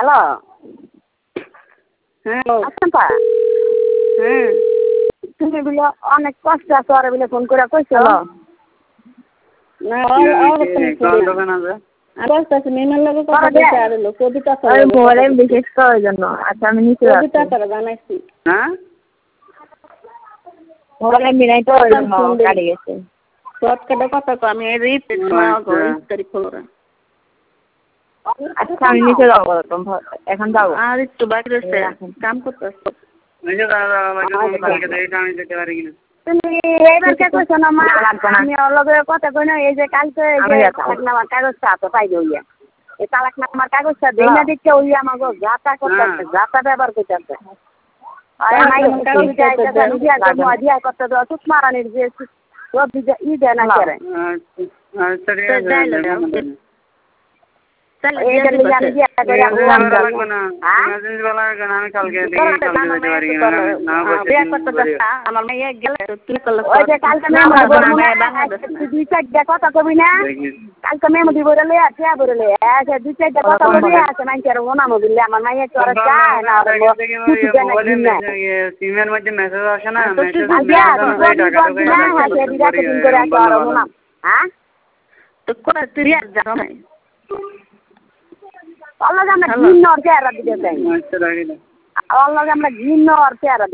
hello hello আচ্ছা হ্যাঁ তুমি বলে অনেক কষ্ট আছে ওরা বলে ফোন করে কইছো না বলতেছি মেমের লগে কথা বলতে আর হলো কবিতা মোবাইলে বিশেষ করার জন্য আচ্ছা আমি নিচে কবিতা করে জানাইছি হ্যাঁ মোবাইলে মিলাই তো কাটে গেছে শর্টকাটে কথা কো আমি এই রিপ তারিখ হলো আচ্ছা আমি নিচে যাবো এখন যাবো আর একটু বাকি রয়েছে কাম করতেছি তুমি এইবার কে কইছো না মা আমি ওর লগে কথা কই না এই যে কালকে এই যে তালাকনামার কাগজটা তো পাই দইয়া এই তালাকনামার কাগজটা দেই না দেখতে ওই আমাগো যাতা করতেছে যাতা ব্যবহার করতেছে আর মাই কাগজটা আইতা নিজে দিয়া করতে দাও তো মারানির যে সব ই দেয় না করে কথা কবি না কালকে মেমো দিব রে আচ্ছা বলে দুই চারটা কথা কবি আছে মাইকের ওনা মবিলে আমার মাইয়া তো আর চায় না সিমের মধ্যে মেসেজ আসে না হ্যাঁ তো কোন তুই জানো না Allah আমরা ঘিন্ন আর চেহারা দিতে চাই Allah আমরা ঘিন্ন আর চেহারা